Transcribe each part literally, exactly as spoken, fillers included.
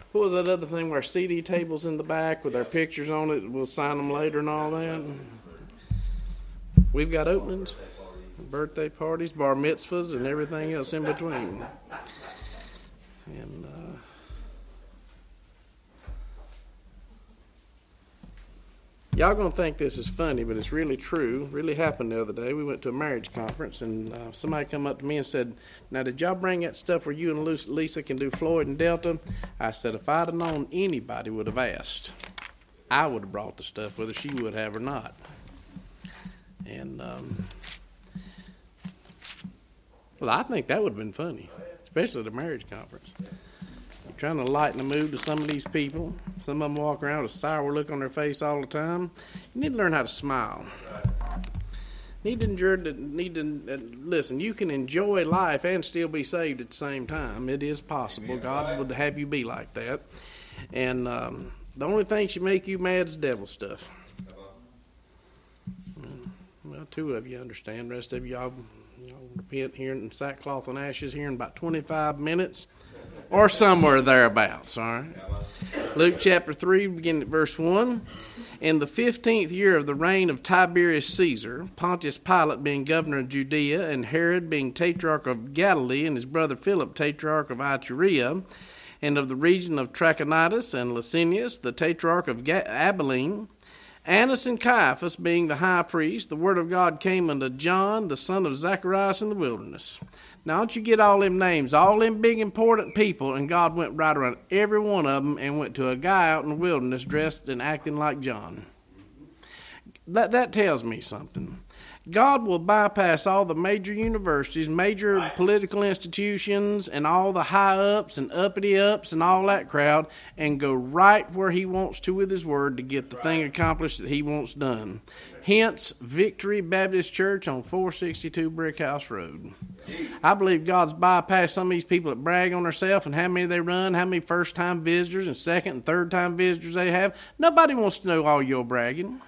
what was that other thing where C D tables in the back with our pictures on it? We'll sign them later and all that. We've got openings, birthday parties, bar mitzvahs, and everything else in between. And uh, y'all gonna think this is funny, but it's really true. Really happened the other day. We went to a marriage conference, and uh, somebody come up to me and said, "Now, did y'all bring that stuff where you and Lisa can do Floyd and Delta?" I said, "If I'd have known anybody would have asked, I would have brought the stuff, whether she would have or not." And um, well, I think that would have been funny, especially at a marriage conference. You're trying to lighten the mood to some of these people. Some of them walk around with a sour look on their face all the time. You need to learn how to smile. Need to enjoy. Need to uh, listen. You can enjoy life and still be saved at the same time. It is possible. God would have you be like that. And um, the only thing should make you mad is devil stuff. Well, two of you understand. The rest of y'all, y'all repent here in sackcloth and ashes here in about twenty-five minutes or somewhere thereabouts, all right? Luke chapter three, beginning at verse one. In the fifteenth year of the reign of Tiberius Caesar, Pontius Pilate being governor of Judea, and Herod being tetrarch of Galilee, and his brother Philip tetrarch of Iturea, and of the region of Trachonitis, and Licinius, the tetrarch of Abilene, Annas and Caiaphas being the high priest, the word of God came unto John, the son of Zacharias, in the wilderness. Now, don't you get all them names, all them big important people, and God went right around every one of them and went to a guy out in the wilderness dressed and acting like John. That, that tells me something. God will bypass all the major universities, major right. political institutions, and all the high-ups and uppity-ups and all that crowd, and go right where he wants to with his word to get the right. thing accomplished that he wants done. Hence, Victory Baptist Church on four sixty-two Brick House Road. I believe God's bypassed some of these people that brag on themselves and how many they run, how many first-time visitors and second- and third-time visitors they have. Nobody wants to know all your bragging.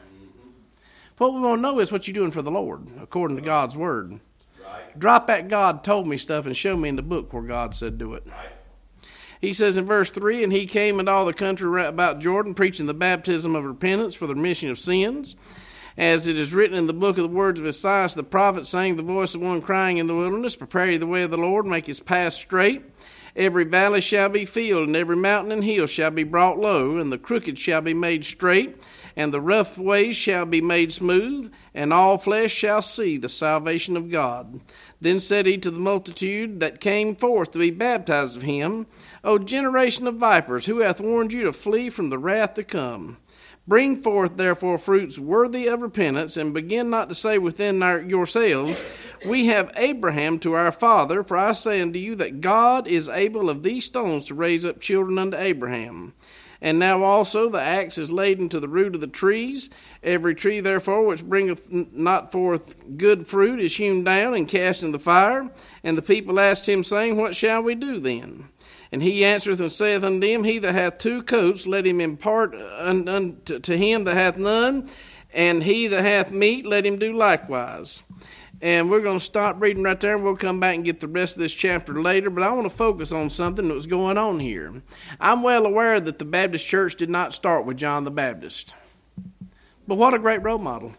What we want to know is what you're doing for the Lord, according to God's word. Right. Drop that God told me stuff and show me in the book where God said do it. Right. He says in verse three, and he came into all the country about Jordan, preaching the baptism of repentance for the remission of sins, as it is written in the book of the words of Isaiah the prophet, saying, the voice of one crying in the wilderness, prepare ye the way of the Lord, make his path straight. Every valley shall be filled, and every mountain and hill shall be brought low, and the crooked shall be made straight, and the rough ways shall be made smooth, and all flesh shall see the salvation of God. Then said he to the multitude that came forth to be baptized of him, O generation of vipers, who hath warned you to flee from the wrath to come? Bring forth therefore fruits worthy of repentance, and begin not to say within our, yourselves, we have Abraham to our father, for I say unto you that God is able of these stones to raise up children unto Abraham. And now also the axe is laden to the root of the trees. Every tree therefore which bringeth not forth good fruit is hewn down and cast in the fire. And the people asked him, saying, what shall we do then? And he answereth and saith unto them, he that hath two coats, let him impart un, un, to, to him that hath none, and he that hath meat, let him do likewise. And we're going to stop reading right there, and we'll come back and get the rest of this chapter later. But I want to focus on something that was going on here. I'm well aware that the Baptist church did not start with John the Baptist. But what a great role model.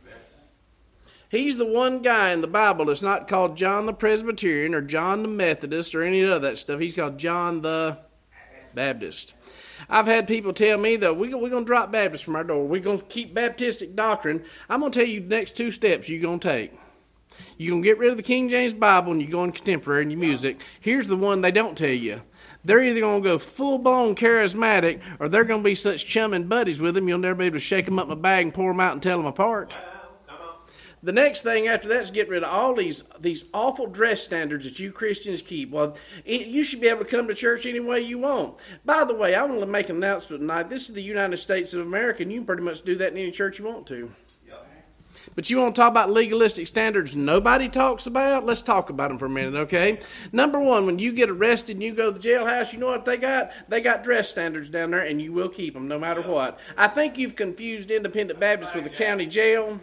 He's the one guy in the Bible that's not called John the Presbyterian or John the Methodist or any of that stuff. He's called John the Baptist. I've had people tell me that we're going to drop Baptist from our door. We're going to keep Baptistic doctrine. I'm going to tell you the next two steps you're going to take. You're going to get rid of the King James Bible and you go in contemporary in your music. Here's the one they don't tell you. They're either going to go full-blown charismatic or they're going to be such chumming buddies with them you'll never be able to shake them up in a bag and pour them out and tell them apart. The next thing after that is get rid of all these these awful dress standards that you Christians keep. Well, it, you should be able to come to church any way you want. By the way, I want to make an announcement tonight. This is the United States of America, and you can pretty much do that in any church you want to. But you want to talk about legalistic standards nobody talks about? Let's talk about them for a minute, okay? Number one, when you get arrested and you go to the jailhouse, you know what they got? They got dress standards down there, and you will keep them no matter what. I think you've confused Independent Baptists with the county jail.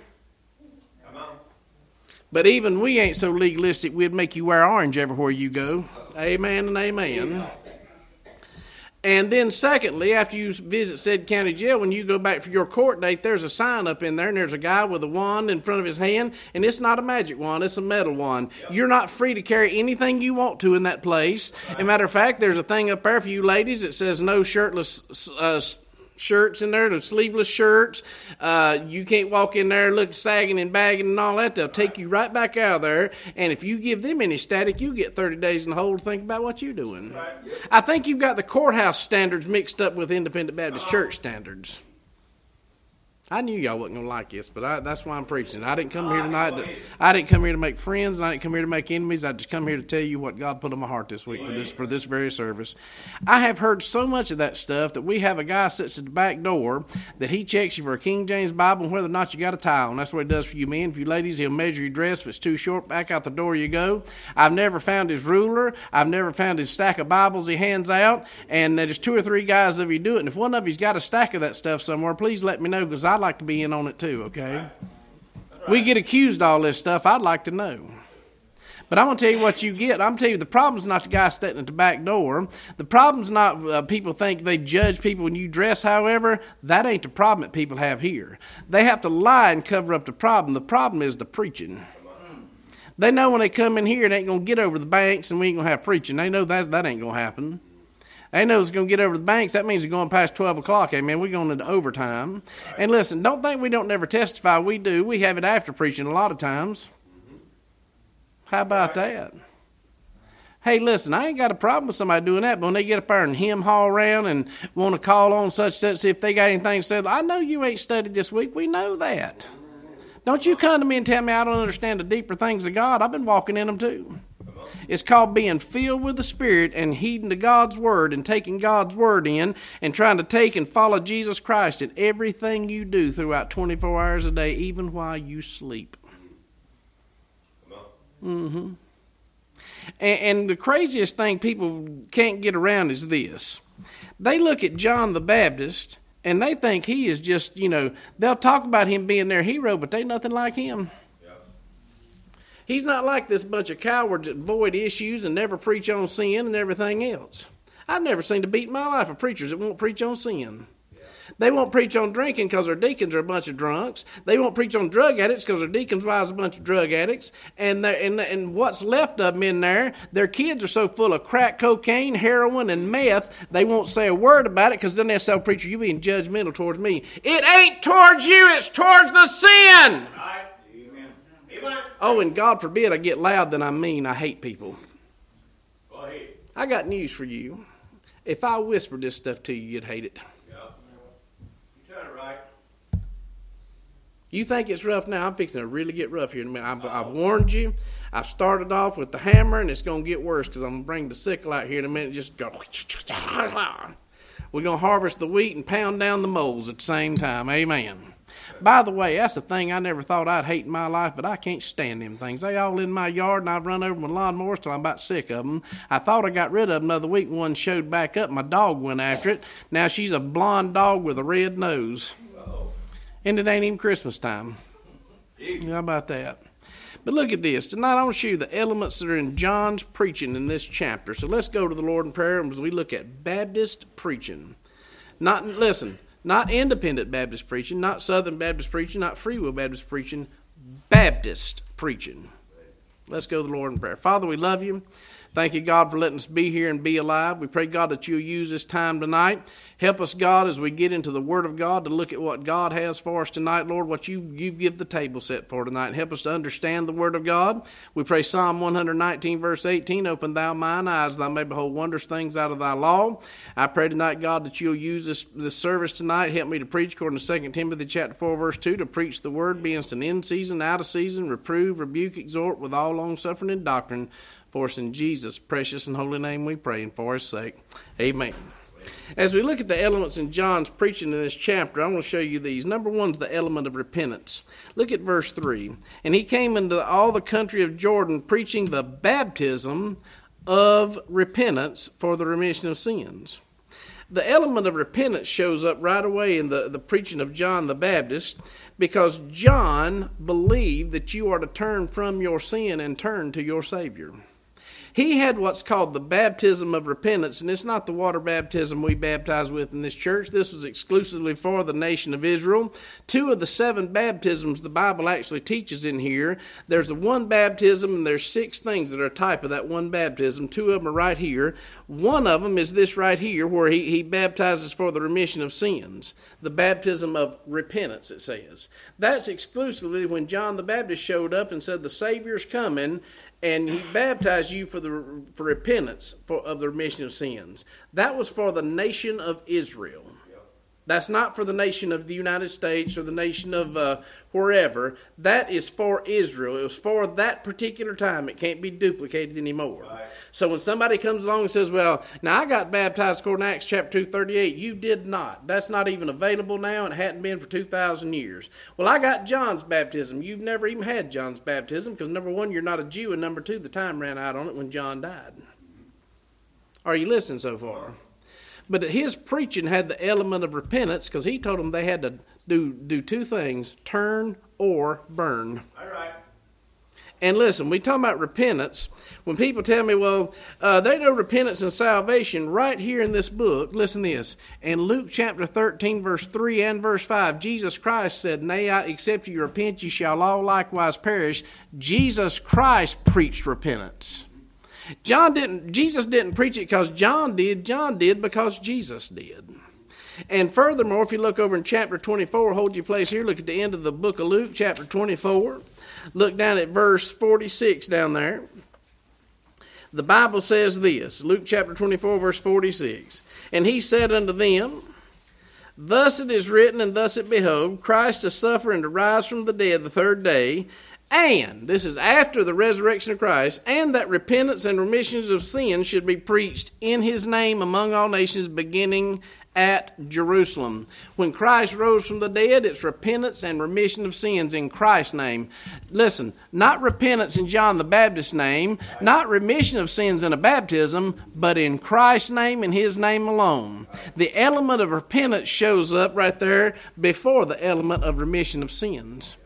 But even we ain't so legalistic, we'd make you wear orange everywhere you go. Amen and amen. And then secondly, after you visit said county jail, when you go back for your court date, there's a sign up in there, and there's a guy with a wand in front of his hand, and it's not a magic wand, it's a metal wand. Yep. You're not free to carry anything you want to in that place. Right. As a matter of fact, there's a thing up there for you ladies that says no shirtless uh, shirts in there, no sleeveless shirts. Uh, you can't walk in there look sagging and bagging and all that. They'll take you right back out of there. And if you give them any static, you get thirty days in the hole to think about what you're doing. Right. I think you've got the courthouse standards mixed up with Independent Baptist Church standards. I knew y'all wasn't going to like this, but I, that's why I'm preaching. I didn't come here tonight. To, I didn't come here to make friends, and I didn't come here to make enemies. I just come here to tell you what God put in my heart this week for this for this very service. I have heard so much of that stuff that we have a guy sits at the back door that he checks you for a King James Bible and whether or not you got a tie on. That's what he does for you men. For you ladies, he'll measure your dress. If it's too short, back out the door you go. I've never found his ruler. I've never found his stack of Bibles he hands out. And there's two or three guys of you do it. And if one of you's got a stack of that stuff somewhere, please let me know, because I'd like to be in on it too, okay? Right. Right. We get accused of all this stuff. I'd like to know. But I'm going to tell you what you get. I'm going to tell you the problem's not the guy standing at the back door. The problem's not uh, people think they judge people when you dress, however. That ain't the problem that people have here. They have to lie and cover up the problem. The problem is the preaching. They know when they come in here, they ain't going to get over the banks and we ain't going to have preaching. They know that that ain't going to happen. They know it's going to get over the banks. That means it's going past twelve o'clock. Amen. We're going into overtime. Right. And listen, don't think we don't never testify. We do. We have it after preaching a lot of times. Mm-hmm. How about right. that? Hey, listen, I ain't got a problem with somebody doing that, but when they get up there and hem haul around and want to call on such such, see if they got anything said, I know you ain't studied this week. We know that. Don't you come to me and tell me I don't understand the deeper things of God. I've been walking in them too. It's called being filled with the Spirit and heeding to God's Word and taking God's Word in and trying to take and follow Jesus Christ in everything you do throughout twenty-four hours a day, even while you sleep. Mm-hmm. And, and the craziest thing people can't get around is this. They look at John the Baptist and they think he is just, you know, they'll talk about him being their hero, but they nothing like him. He's not like this bunch of cowards that avoid issues and never preach on sin and everything else. I've never seen a beat in my life of preachers that won't preach on sin. Yeah. They won't preach on drinking because their deacons are a bunch of drunks. They won't preach on drug addicts because their deacons' wives are a bunch of drug addicts. And, and, and what's left of them in there, their kids are so full of crack, cocaine, heroin, and meth, they won't say a word about it because then they'll say, preacher, you being judgmental towards me. It ain't towards you, it's towards the sin. Right. Oh, and God forbid I get loud, then I mean I hate people. Go ahead. I got news for you. If I whispered this stuff to you, you'd hate it. Yep. You tell it right. You think it's rough now? I'm fixing to really get rough here in a minute. I've, I've warned you. I've started off with the hammer, and it's going to get worse because I'm going to bring the sickle out here in a minute. Just go. We're going to harvest the wheat and pound down the moles at the same time. Amen. By the way, that's a thing I never thought I'd hate in my life, but I can't stand them things. They all in my yard, and I've run over them with lawnmowers till I'm about sick of them. I thought I got rid of them the other week. One showed back up. My dog went after it. Now she's a blonde dog with a red nose. Uh-oh. And it ain't even Christmas time. How about that? But look at this. Tonight I want to show you the elements that are in John's preaching in this chapter. So let's go to the Lord in prayer as we look at Baptist preaching. Not, listen, not independent Baptist preaching, not Southern Baptist preaching, not Free Will Baptist preaching, Baptist preaching. Let's go to the Lord in prayer. Father, we love you. Thank you, God, for letting us be here and be alive. We pray, God, that you'll use this time tonight. Help us, God, as we get into the Word of God to look at what God has for us tonight, Lord, what you, you give the table set for tonight. Help us to understand the Word of God. We pray Psalm one nineteen, verse eighteen, open thou mine eyes, that I may behold wondrous things out of thy law. I pray tonight, God, that you'll use this, this service tonight. Help me to preach according to Second Timothy chapter four, verse two, to preach the Word, be instant in season, out of season, reprove, rebuke, exhort with all longsuffering and doctrine. For us in Jesus' precious and holy name we pray, and for his sake. Amen. As we look at the elements in John's preaching in this chapter, I want to show you these. Number one is the element of repentance. Look at verse three. And he came into all the country of Jordan, preaching the baptism of repentance for the remission of sins. The element of repentance shows up right away in the, the preaching of John the Baptist, because John believed that you are to turn from your sin and turn to your Savior. He had what's called the baptism of repentance, and it's not the water baptism we baptize with in this church. This was exclusively for the nation of Israel. Two of the seven baptisms the Bible actually teaches in here. There's the one baptism, and there's six things that are a type of that one baptism. Two of them are right here. One of them is this right here, where he, he baptizes for the remission of sins. The baptism of repentance, it says. That's exclusively when John the Baptist showed up and said, the Savior's coming, and he baptized you for the for repentance for, of the remission of sins. That was for the nation of Israel. That's not for the nation of the United States or the nation of uh, wherever. That is for Israel. It was for that particular time. It can't be duplicated anymore. Right. So when somebody comes along and says, well, now I got baptized according to Acts chapter two thirty-eight. You did not. That's not even available now and hadn't been for two thousand years. Well, I got John's baptism. You've never even had John's baptism because, number one, you're not a Jew, and number two, the time ran out on it when John died. Are you listening so far? But his preaching had the element of repentance because he told them they had to do, do two things, turn or burn. All right. And listen, we talk about repentance. When people tell me, well, uh, they know repentance and salvation right here in this book. Listen to this. In Luke chapter thirteen, verse three and verse five, Jesus Christ said, nay, I, except you repent, ye shall all likewise perish. Jesus Christ preached repentance. John didn't, Jesus didn't preach it because John did. John did because Jesus did. And furthermore, if you look over in chapter twenty-four, hold your place here, look at the end of the book of Luke, chapter twenty-four. Look down at verse forty-six down there. The Bible says this, Luke chapter twenty-four, verse forty-six. And he said unto them, thus it is written, and thus it behoved, Christ to suffer and to rise from the dead the third day, and, this is after the resurrection of Christ, and that repentance and remissions of sins should be preached in his name among all nations, beginning at Jerusalem. When Christ rose from the dead, it's repentance and remission of sins in Christ's name. Listen, not repentance in John the Baptist's name, not remission of sins in a baptism, but in Christ's name and his name alone. The element of repentance shows up right there before the element of remission of sins.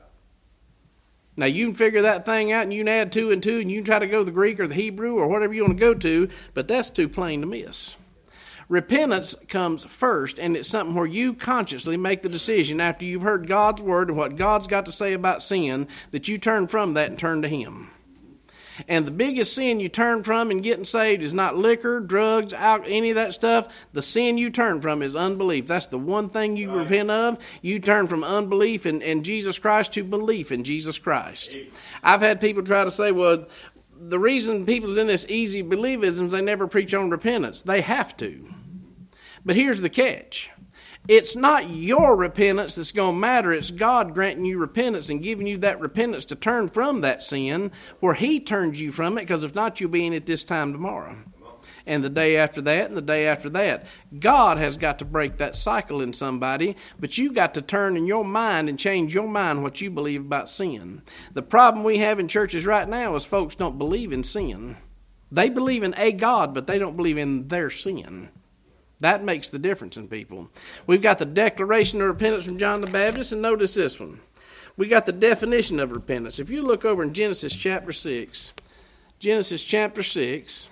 Now, you can figure that thing out, and you can add two and two, and you can try to go to the Greek or the Hebrew or whatever you want to go to, but that's too plain to miss. Repentance comes first, and it's something where you consciously make the decision after you've heard God's word and what God's got to say about sin, that you turn from that and turn to him. And the biggest sin you turn from in getting saved is not liquor, drugs, alcohol, any of that stuff. The sin you turn from is unbelief. That's the one thing you right. repent of. You turn from unbelief in, in Jesus Christ to belief in Jesus Christ. I've had people try to say, well, the reason people's in this easy believism is they never preach on repentance. They have to. But here's the catch. It's not your repentance that's going to matter. It's God granting you repentance and giving you that repentance to turn from that sin where he turns you from it, because if not, you'll be in it this time tomorrow. And the day after that, and the day after that. God has got to break that cycle in somebody, but you've got to turn in your mind and change your mind what you believe about sin. The problem we have in churches right now is folks don't believe in sin. They believe in a God, but they don't believe in their sin. That makes the difference in people. We've got the declaration of repentance from John the Baptist, and notice this one. We got the definition of repentance. If you look over in Genesis chapter six, Genesis chapter six,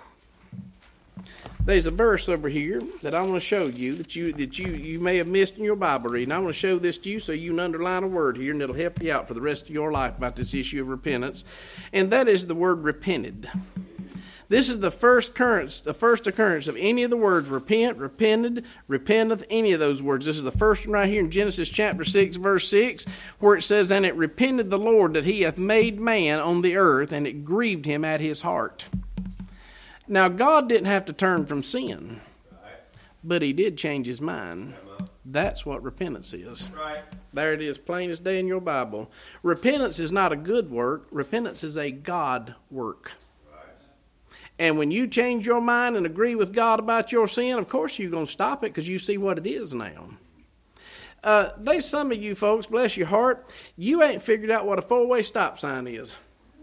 there's a verse over here that I want to show you that you that you, you may have missed in your Bible reading. I want to show this to you so you can underline a word here, and it'll help you out for the rest of your life about this issue of repentance. And that is the word repented. This is the first occurrence, the first occurrence of any of the words repent, repented, repenteth, any of those words. This is the first one right here in Genesis chapter six, verse six, where it says, and it repented the Lord that he hath made man on the earth, and it grieved him at his heart. Now, God didn't have to turn from sin, but he did change his mind. That's what repentance is. Right. There it is, plain as day in your Bible. Repentance is not a good work. Repentance is a God work. And when you change your mind and agree with God about your sin, of course you're going to stop it because you see what it is now. Uh, there's some of you folks, bless your heart, you ain't figured out what a four-way stop sign is.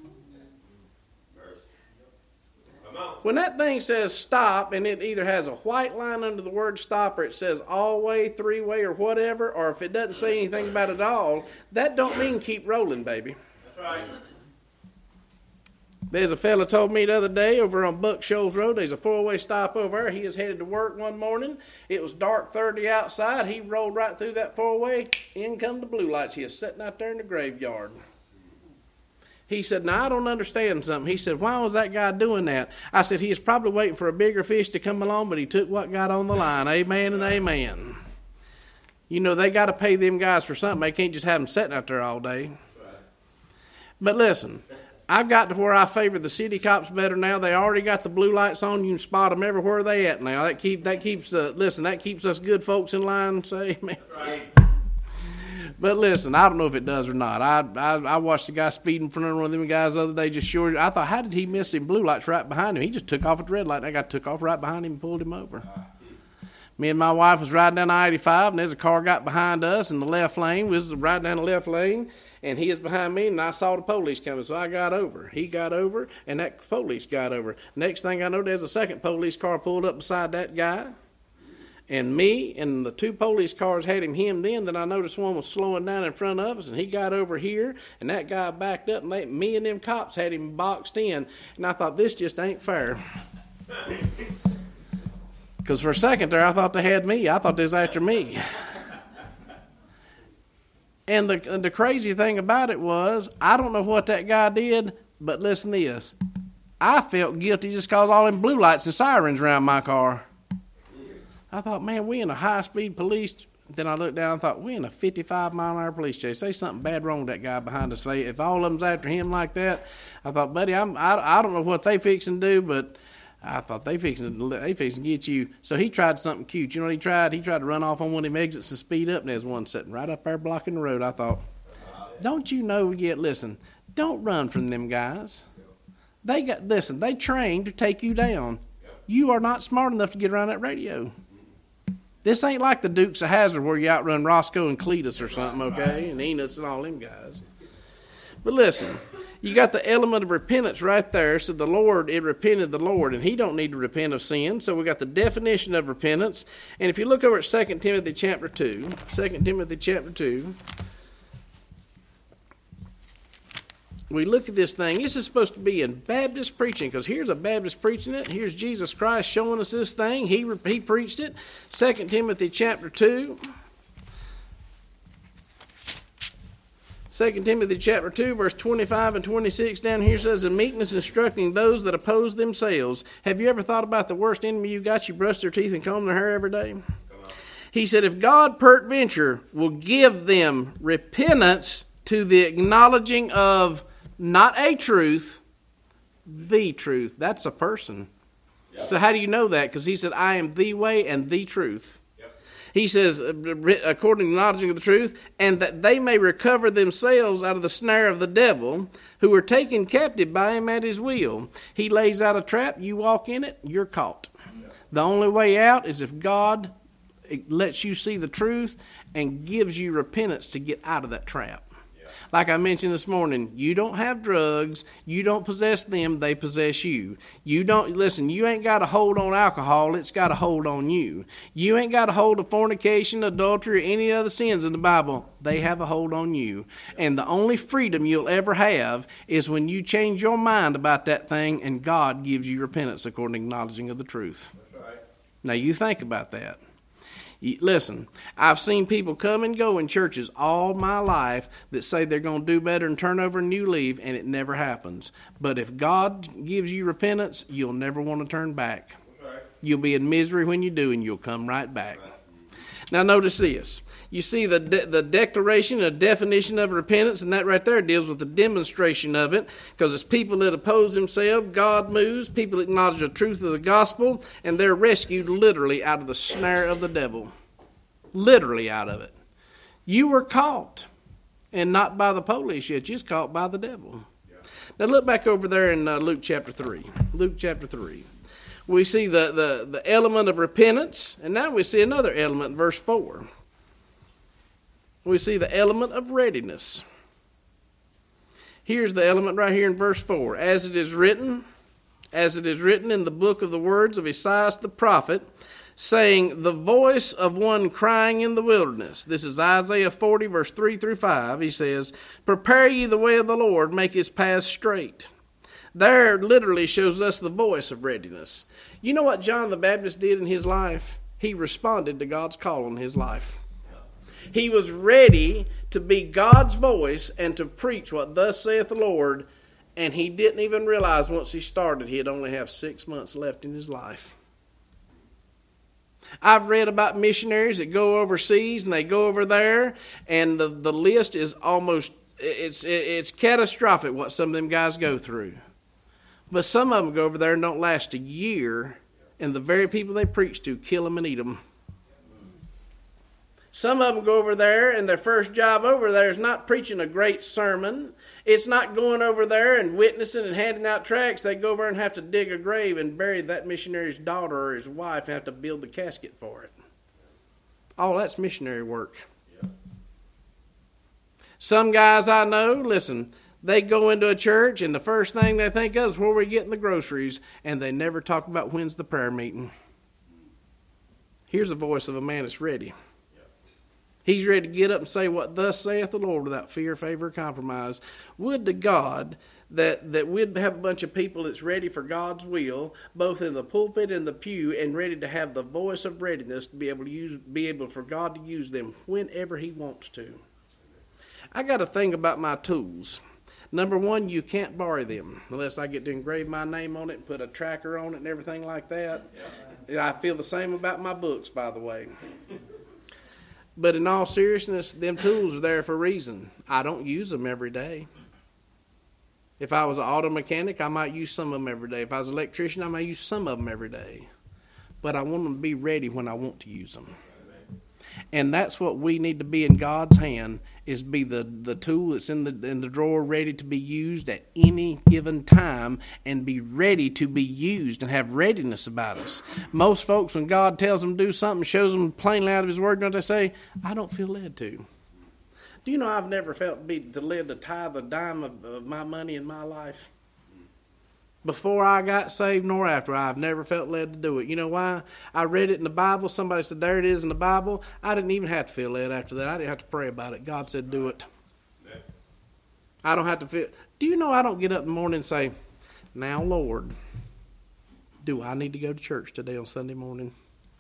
When that thing says stop and it either has a white line under the word stop or it says all-way, three-way, or whatever, or if it doesn't say anything about it at all, that don't mean keep rolling, baby. That's right. There's a fella told me the other day over on Buck Shoals Road, there's a four-way stop over there. He was headed to work one morning. It was dark thirty outside. He rolled right through that four-way. In come the blue lights. He was sitting out there in the graveyard. He said, now I don't understand something. He said, why was that guy doing that? I said, he was probably waiting for a bigger fish to come along, but he took what got on the line. Amen and amen. You know, they got to pay them guys for something. They can't just have them sitting out there all day. But listen, I've got to where I favor the city cops better now. They already got the blue lights on. You can spot them everywhere they at now. That keep that keeps the listen. That keeps us good folks in line. Say, man. Right. But listen, I don't know if it does or not. I I, I watched the guy speeding in front of one of them guys the other day. Just sure, I thought, how did he miss him? Blue lights right behind him. He just took off at the red light. That guy took off right behind him and pulled him over. Me and my wife was riding down I eighty-five, and there's a car got behind us in the left lane. We was riding down the left lane, and he was behind me, and I saw the police coming, so I got over. He got over, and that police got over. Next thing I know, there's a second police car pulled up beside that guy, and me and the two police cars had him hemmed in. Then I noticed one was slowing down in front of us, and he got over here, and that guy backed up, and they, me and them cops had him boxed in, and I thought, this just ain't fair. Because for a second there, I thought they had me. I thought they was after me. And the, and the crazy thing about it was, I don't know what that guy did, but listen to this. I felt guilty just because all them blue lights and sirens around my car. I thought, man, we in a high-speed police. Then I looked down and thought, we in a fifty-five mile an hour police chase. Say something bad wrong with that guy behind us. Say, if all of them's after him like that, I thought, buddy, I'm, I, I don't know what they fixing to do, but I thought they fixing to, they fixing to get you. So he tried something cute. You know what he tried? He tried to run off on one of them exits and speed up, and there's one sitting right up there blocking the road. I thought, don't you know yet? Listen, don't run from them guys. They got, listen, they trained to take you down. You are not smart enough to get around that radio. This ain't like the Dukes of Hazzard where you outrun Roscoe and Cletus or something, okay, and Enos and all them guys. But listen, you got the element of repentance right there. So the Lord, it repented the Lord, and he don't need to repent of sin. So we got the definition of repentance. And if you look over at Second Timothy chapter two, Second Timothy chapter two, we look at this thing. This is supposed to be in Baptist preaching, because here's a Baptist preaching it. Here's Jesus Christ showing us this thing. He, he preached it. Second Timothy chapter two. Second Timothy chapter two, verse twenty-five and twenty-six down here says, in meekness instructing those that oppose themselves. Have you ever thought about the worst enemy you got? You brush their teeth and comb their hair every day. He said, if God peradventure will give them repentance to the acknowledging of not a truth, the truth. That's a person. Yep. So how do you know that? Because he said, I am the way and the truth. He says, according to the knowledge of the truth, and that they may recover themselves out of the snare of the devil, who are taken captive by him at his will. He lays out a trap, you walk in it, you're caught. Yeah. The only way out is if God lets you see the truth and gives you repentance to get out of that trap. Like I mentioned this morning, you don't have drugs, you don't possess them, they possess you. You don't, listen, you ain't got a hold on alcohol, it's got a hold on you. You ain't got a hold of fornication, adultery, or any other sins in the Bible. They have a hold on you. And the only freedom you'll ever have is when you change your mind about that thing and God gives you repentance according to acknowledging of the truth. That's right. Now you think about that. Listen, I've seen people come and go in churches all my life that say they're going to do better and turn over a new leaf, and it never happens. But if God gives you repentance, you'll never want to turn back. Right. You'll be in misery when you do, and you'll come right back. Right. Now notice this. You see the de- the declaration, the definition of repentance, and that right there deals with the demonstration of it, because it's people that oppose themselves, God moves, people acknowledge the truth of the gospel, and they're rescued literally out of the snare of the devil. Literally out of it. You were caught, and not by the police yet, you was caught by the devil. Yeah. Now look back over there in uh, Luke chapter three. Luke chapter three. We see the, the, the element of repentance, and now we see another element in verse four. We see the element of readiness. Here's the element right here in verse four. As it is written, as it is written in the book of the words of Esaias the prophet, saying, the voice of one crying in the wilderness. This is Isaiah forty, verse three through five. He says, prepare ye the way of the Lord, make his paths straight. There literally shows us the voice of readiness. You know what John the Baptist did in his life? He responded to God's call on his life. He was ready to be God's voice and to preach what thus saith the Lord, and he didn't even realize once he started he'd only have six months left in his life. I've read about missionaries that go overseas and they go over there, and the, the list is almost, it's, it's catastrophic what some of them guys go through. But some of them go over there and don't last a year, and the very people they preach to kill them and eat them. Some of them go over there, and their first job over there is not preaching a great sermon. It's not going over there and witnessing and handing out tracts. They go over and have to dig a grave and bury that missionary's daughter or his wife and have to build the casket for it. All that's missionary work. Yeah. Some guys I know, listen, they go into a church, and the first thing they think of is where we're getting the groceries, and they never talk about when's the prayer meeting. Here's the voice of a man that's ready. He's ready to get up and say what thus saith the Lord without fear, favor, or compromise. Would to God that, that we'd have a bunch of people that's ready for God's will, both in the pulpit and the pew, and ready to have the voice of readiness to be able to use, be able for God to use them whenever He wants to. I got a thing about my tools. Number one, you can't borrow them unless I get to engrave my name on it and put a tracker on it and everything like that. I feel the same about my books, by the way. But in all seriousness, them tools are there for a reason. I don't use them every day. If I was an auto mechanic, I might use some of them every day. If I was an electrician, I might use some of them every day. But I want them to be ready when I want to use them. And that's what we need to be in God's hand, is be the, the tool that's in the in the drawer ready to be used at any given time, and be ready to be used and have readiness about us. Most folks, when God tells them to do something, shows them plainly out of His Word, don't they say, I don't feel led to. Do you know I've never felt be to led to tithe a dime of, of my money in my life? Before I got saved nor after, I've never felt led to do it. You know why? I read it in the Bible. Somebody said, there it is in the Bible. I didn't even have to feel led after that. I didn't have to pray about it. God said, do it. I don't have to feel. Do you know I don't get up in the morning and say, now, Lord, do I need to go to church today on Sunday morning?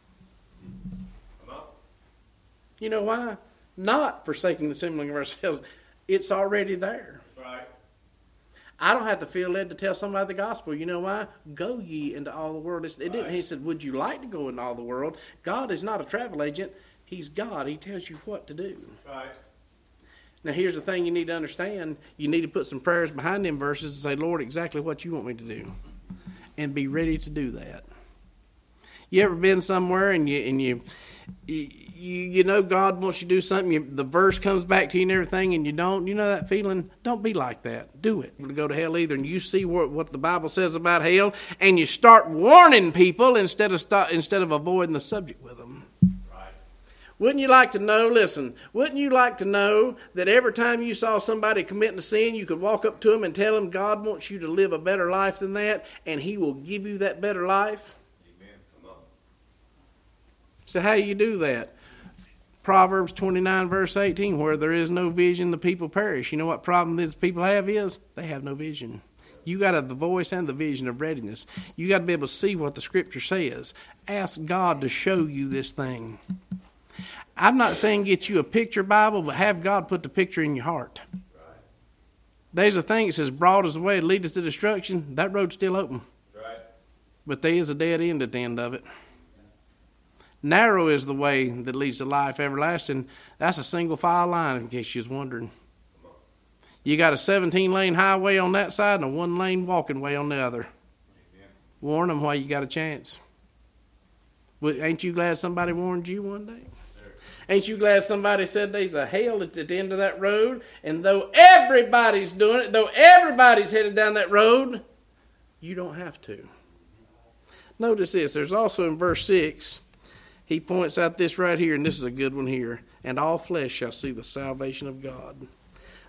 You know why? Not forsaking the assembling of ourselves. It's already there. Right. I don't have to feel led to tell somebody the gospel. You know why? Go ye into all the world. It didn't. Right. He said, would you like to go into all the world? God is not a travel agent. He's God. He tells you what to do. Right. Now, here's the thing you need to understand. You need to put some prayers behind them verses and say, Lord, exactly what you want me to do. And be ready to do that. You ever been somewhere and you and you you, you know God wants you to do something, you, the verse comes back to you and everything, and you don't, you know that feeling? Don't be like that. Do it. To go to hell either, and you see what, what the Bible says about hell, and you start warning people instead of start, instead of avoiding the subject with them. Right. Wouldn't you like to know, listen, wouldn't you like to know that every time you saw somebody committing a sin, you could walk up to them and tell them God wants you to live a better life than that, and He will give you that better life? So how do you do that? Proverbs twenty-nine, verse eighteen, where there is no vision, the people perish. You know what problem these people have is? They have no vision. You got to have the voice and the vision of readiness. You got to be able to see what the Scripture says. Ask God to show you this thing. I'm not saying get you a picture Bible, but have God put the picture in your heart. Right. There's a thing that says, broad is the way that leadeth to destruction. That road's still open. Right. But there is a dead end at the end of it. Narrow is the way that leads to life everlasting. That's a single file line, in case you was wondering. You got a seventeen-lane highway on that side and a one-lane walking way on the other. Amen. Warn them while you got a chance. Well, ain't you glad somebody warned you one day? Sure. Ain't you glad somebody said there's a hell at the end of that road? And though everybody's doing it, though everybody's headed down that road, you don't have to. Notice this. There's also in verse six... He points out this right here, and this is a good one here. And all flesh shall see the salvation of God.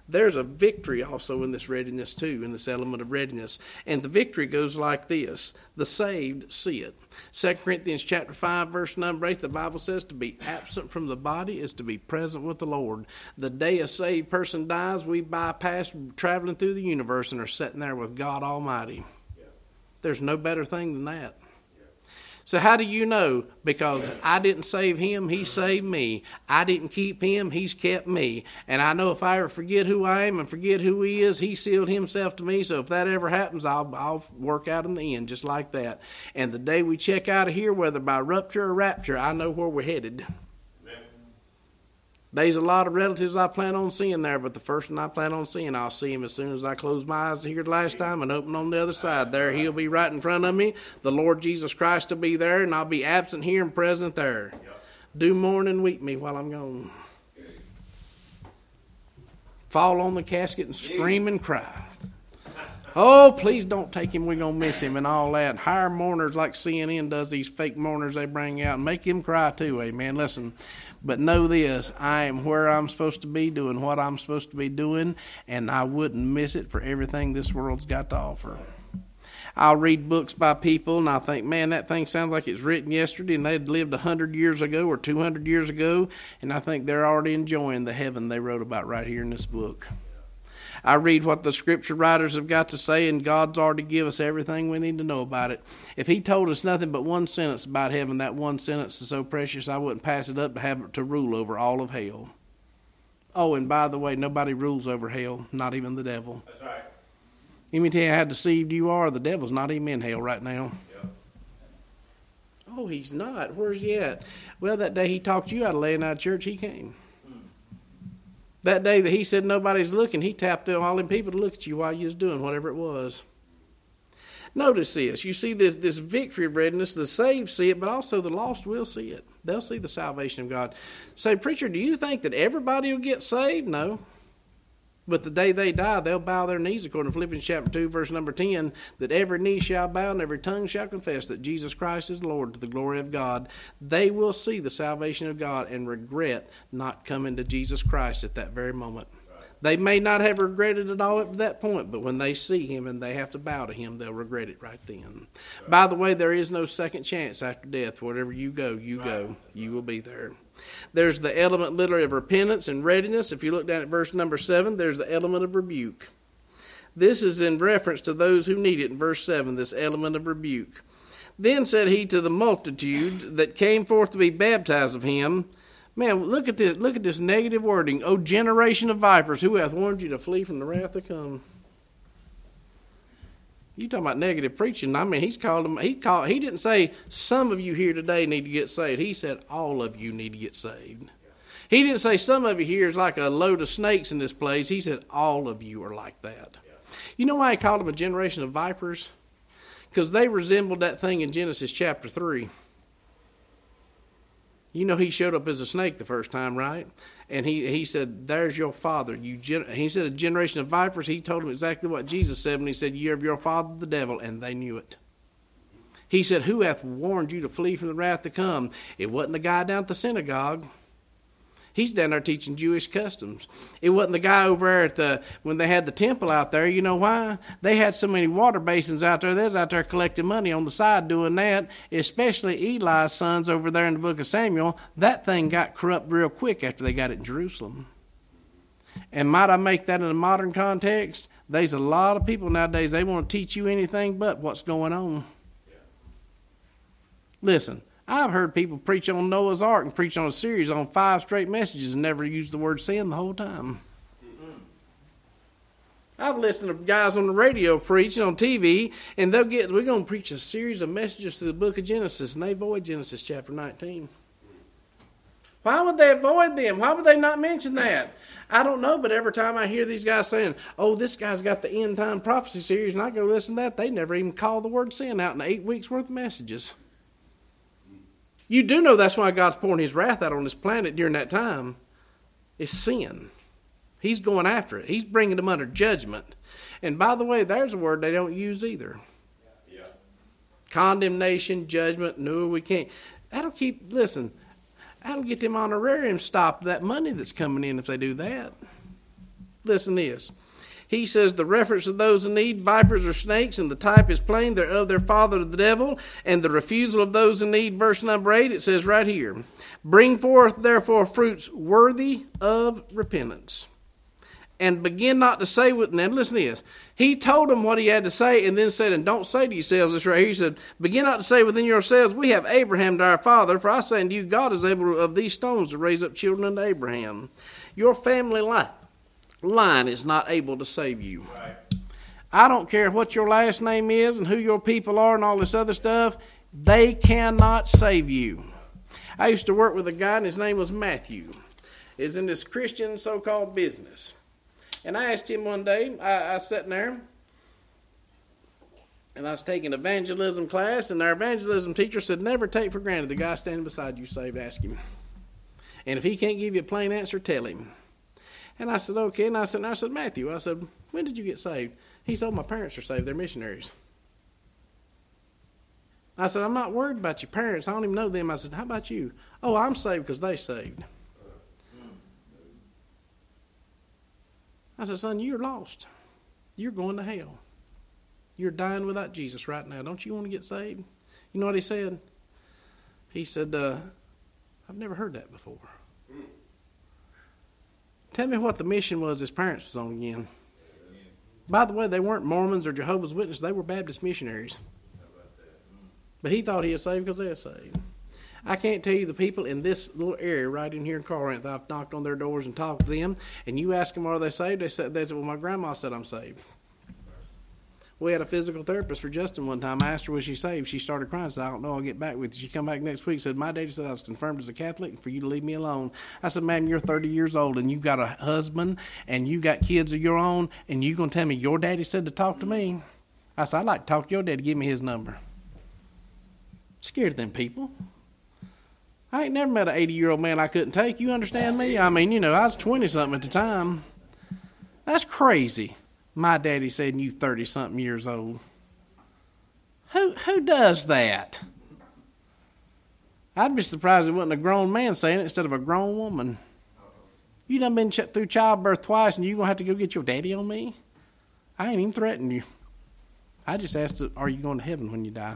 there's a victory also in this readiness too, in this element of readiness. And the victory goes like this. The saved see it. Second Corinthians chapter five, verse number eight, the Bible says to be absent from the body is to be present with the Lord. The day a saved person dies, we bypass traveling through the universe and are sitting there with God Almighty. Yeah. There's no better thing than that. So how do you know? Because I didn't save him, he saved me. I didn't keep him, he's kept me. And I know if I ever forget who I am and forget who he is, he sealed himself to me. So if that ever happens, I'll, I'll work out in the end just like that. And the day we check out of here, whether by rupture or rapture, I know where we're headed. There's a lot of relatives I plan on seeing there, but the first one I plan on seeing, I'll see him as soon as I close my eyes here the last time and open on the other side. There he'll be right in front of me. The Lord Jesus Christ will be there, and I'll be absent here and present there. Do mourn and weep me while I'm gone. Fall on the casket and scream and cry. Oh, please don't take him. We're going to miss him and all that. Hire mourners like C N N does, these fake mourners they bring out, and make him cry too, amen. Listen, but know this, I am where I'm supposed to be, doing what I'm supposed to be doing, and I wouldn't miss it for everything this world's got to offer. I'll read books by people, and I think, man, that thing sounds like it's written yesterday, and they'd lived one hundred years ago or two hundred years ago, and I think they're already enjoying the heaven they wrote about right here in this book. I read what the scripture writers have got to say, and God's already give us everything we need to know about it. If he told us nothing but one sentence about heaven, that one sentence is so precious I wouldn't pass it up to have it to rule over all of hell. Oh, and by the way, nobody rules over hell, not even the devil. That's right. Let me tell you how deceived you are. The devil's not even in hell right now. Yeah. Oh, he's not. Where's he at? Well, that day he talked you out of laying out of church, he came. That day that he said nobody's looking, he tapped all them people to look at you while you was doing whatever it was. Notice this. You see this, this victory of readiness. The saved see it, but also the lost will see it. They'll see the salvation of God. Say, preacher, do you think that everybody will get saved? No. But the day they die, they'll bow their knees, according to Philippians chapter two, verse number ten, that every knee shall bow and every tongue shall confess that Jesus Christ is Lord, to the glory of God. They will see the salvation of God and regret not coming to Jesus Christ at that very moment. Right. They may not have regretted it all up to that point, but when they see him and they have to bow to him, they'll regret it right then. Right. By the way, there is no second chance after death. Wherever you go, you right. go. You will be there. There's the element literally of repentance and readiness. If you look down at verse number seven, there's the element of rebuke. This is in reference to those who need it in verse seven, this element of rebuke. Then said he to the multitude that came forth to be baptized of him, man, look at this, look at this negative wording. O generation of vipers, who hath warned you to flee from the wrath to come? You talking about negative preaching. I mean, he's called them, he called, he didn't say some of you here today need to get saved. He said all of you need to get saved. He didn't say some of you here is like a load of snakes in this place. He said all of you are like that. You know why he called them a generation of vipers? Because they resembled that thing in Genesis chapter three. You know he showed up as a snake the first time, right? And he, he said, there's your father. You gen-. He said a generation of vipers. He told them exactly what Jesus said when he said, you're of your father the devil, and they knew it. He said, who hath warned you to flee from the wrath to come? It wasn't the guy down at the synagogue. He's down there teaching Jewish customs. It wasn't the guy over there at the, when they had the temple out there. You know why? They had so many water basins out there. They was out there collecting money on the side doing that, especially Eli's sons over there in the book of Samuel. That thing got corrupt real quick after they got it in Jerusalem. And might I make that in a modern context? There's a lot of people nowadays, they want to teach you anything but what's going on. Yeah. Listen. I've heard people preach on Noah's Ark and preach on a series on five straight messages and never use the word sin the whole time. Mm-hmm. I've listened to guys on the radio preaching on T V, and they'll get, we're going to preach a series of messages through the book of Genesis, and they avoid Genesis chapter nineteen. Why would they avoid them? Why would they not mention that? I don't know, but every time I hear these guys saying, oh, this guy's got the end time prophecy series, and I go listen to that, they never even call the word sin out in eight weeks worth of messages. You do know that's why God's pouring his wrath out on this planet during that time. It's sin. He's going after it. He's bringing them under judgment. And by the way, there's a word they don't use either. Yeah. Condemnation, judgment. No, we can't. That'll keep, listen, that'll get them honorariums stopped, that money that's coming in if they do that. Listen to this. He says the reference to those in need, vipers or snakes, and the type is plain. They're of their father, the devil. And the refusal of those in need, verse number eight, it says right here, bring forth therefore fruits worthy of repentance. And begin not to say with, now listen to this. He told them what he had to say and then said, and don't say to yourselves this right here. He said, begin not to say within yourselves, we have Abraham to our father, for I say unto you, God is able of these stones to raise up children unto Abraham. Your family line. line is not able to save you. Right. I don't care what your last name is and who your people are and all this other stuff. They cannot save you. I used to work with a guy, and his name was Matthew. Is in this Christian so-called business. And I asked him one day, I, I was sitting there, and I was taking evangelism class, and our evangelism teacher said, never take for granted the guy standing beside you saved. Ask him. And if he can't give you a plain answer, tell him. And I said, okay. And I said, and I said, Matthew, I said, when did you get saved? He said, oh, my parents are saved. They're missionaries. I said, I'm not worried about your parents. I don't even know them. I said, how about you? Oh, I'm saved because they saved. I said, son, you're lost. You're going to hell. You're dying without Jesus right now. Don't you want to get saved? You know what he said? He said, uh, I've never heard that before. Tell me what the mission was his parents was on again. By the way, they weren't Mormons or Jehovah's Witnesses. They were Baptist missionaries. But he thought he was saved because they were saved. I can't tell you the people in this little area right in here in Corinth. I've knocked on their doors and talked to them. And you ask them, are they saved? They said, they said, well, my grandma said I'm saved. We had a physical therapist for Justin one time. I asked her, was she saved? She started crying. I said, I don't know. I'll get back with you. She come back next week. Said, my daddy said I was confirmed as a Catholic and for you to leave me alone. I said, ma'am, you're thirty years old and you've got a husband and you got kids of your own and you going to tell me your daddy said to talk to me? I said, I'd like to talk to your daddy. Give me his number. Scared of them people. I ain't never met an eighty-year-old man I couldn't take. You understand me? I mean, you know, I was twenty-something at the time. That's crazy. My daddy said, you thirty-something years old. Who who does that? I'd be surprised it wasn't a grown man saying it instead of a grown woman. You done been ch- through childbirth twice and you going to have to go get your daddy on me? I ain't even threatened you. I just asked, are you going to heaven when you die?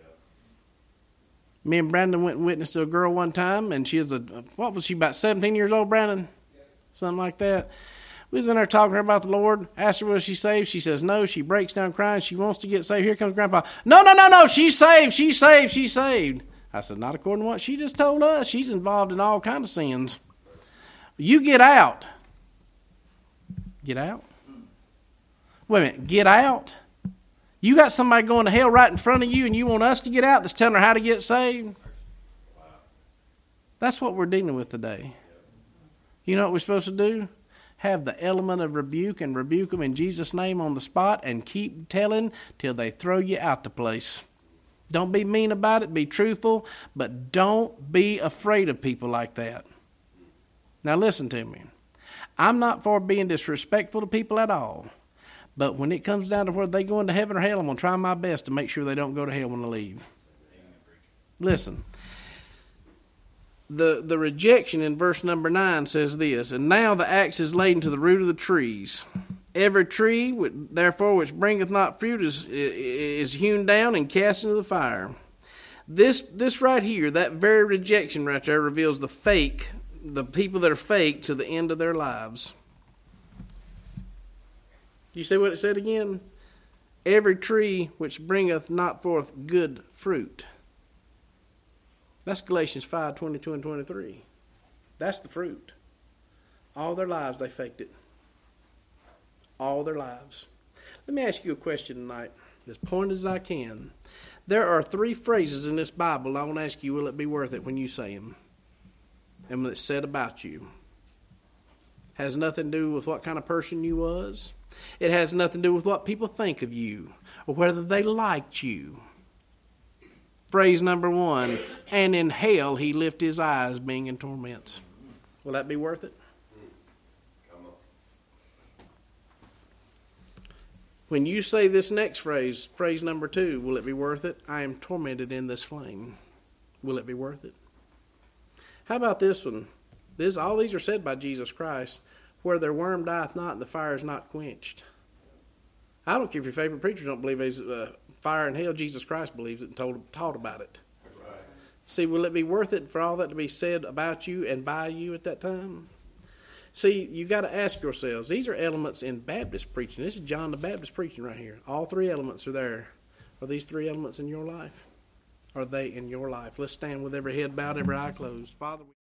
Me and Brandon went and witnessed to a girl one time, and she was a, what was she, about seventeen years old, Brandon? Something like that. We was in there talking to her about the Lord. Asked her, was she saved? She says, no. She breaks down crying. She wants to get saved. Here comes Grandpa. No, no, no, no. She's saved. She's saved. She's saved. I said, not according to what she just told us. She's involved in all kinds of sins. You get out. Get out? Wait a minute. Get out? You got somebody going to hell right in front of you and you want us to get out that's telling her how to get saved? That's what we're dealing with today. You know what we're supposed to do? Have the element of rebuke and rebuke them in Jesus' name on the spot and keep telling till they throw you out the place. Don't be mean about it. Be truthful, but don't be afraid of people like that. Now listen to me. I'm not for being disrespectful to people at all. But when it comes down to whether they go into heaven or hell, I'm going to try my best to make sure they don't go to hell when they leave. Listen. The, the rejection in verse number nine says this, and now the axe is laid to the root of the trees. Every tree, therefore, which bringeth not fruit is, is hewn down and cast into the fire. This, this right here, that very rejection right there reveals the fake, the people that are fake to the end of their lives. You see what it said again? Every tree which bringeth not forth good fruit. That's Galatians five, twenty-two and twenty-three. That's the fruit. All their lives they faked it. All their lives. Let me ask you a question tonight, as pointed as I can. There are three phrases in this Bible I want to ask you, will it be worth it when you say them? And when it's said about you. Has nothing to do with what kind of person you was. It has nothing to do with what people think of you or whether they liked you. Phrase number one, and in hell he lift his eyes being in torments. Will that be worth it? When you say this next phrase, phrase number two, will it be worth it? I am tormented in this flame. Will it be worth it? How about this one? This, all these are said by Jesus Christ. where their worm dieth not and the fire is not quenched. I don't care if your favorite preacher don't believe there's uh, fire in hell. Jesus Christ believes it and told, taught about it. Right. See, will it be worth it for all that to be said about you and by you at that time? See, you got to ask yourselves, these are elements in Baptist preaching. This is John the Baptist preaching right here. All three elements are there. Are these three elements in your life? Are they in your life? Let's stand with every head bowed, every eye closed. Father,